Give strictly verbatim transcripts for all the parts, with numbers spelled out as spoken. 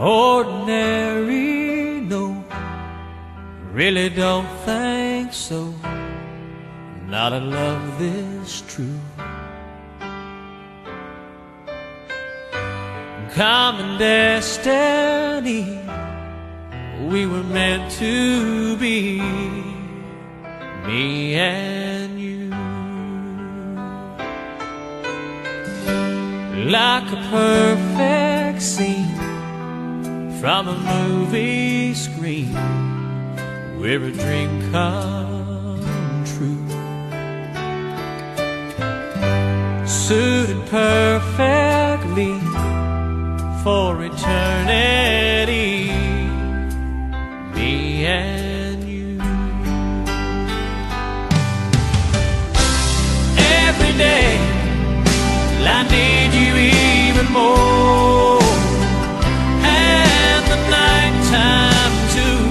Ordinary, no, really don't think so. Not a love this true. Common destiny, we were meant to be, me and you. Like a perfect scene from a movie screen, we're a dream come true. Suited perfectly for eternity, me and you. Every day I need you even more, and the nighttime too.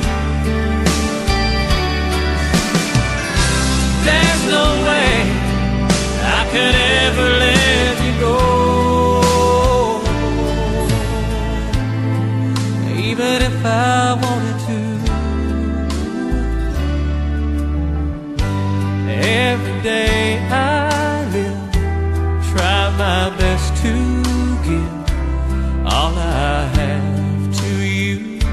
There's no way I could ever let you go, even if I wanted to. Every day I live, try my best to give all I have to you.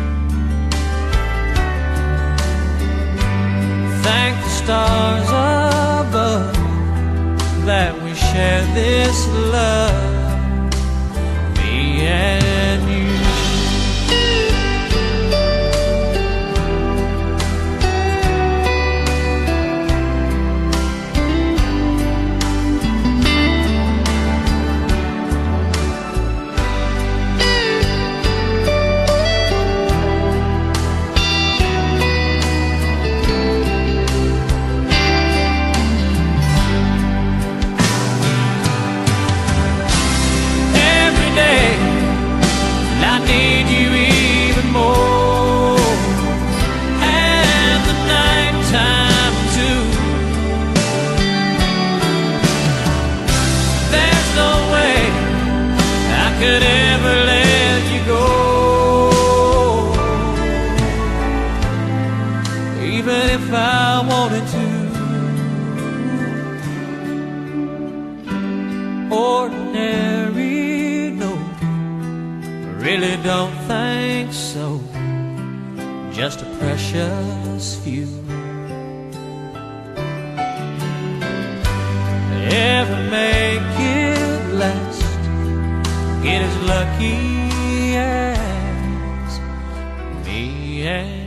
Thank the stars above that we share this love, me and you. Could ever let you go, even if I wanted to. Ordinary, no, really don't think so. Just a precious few. Ever make it last, get as lucky as me and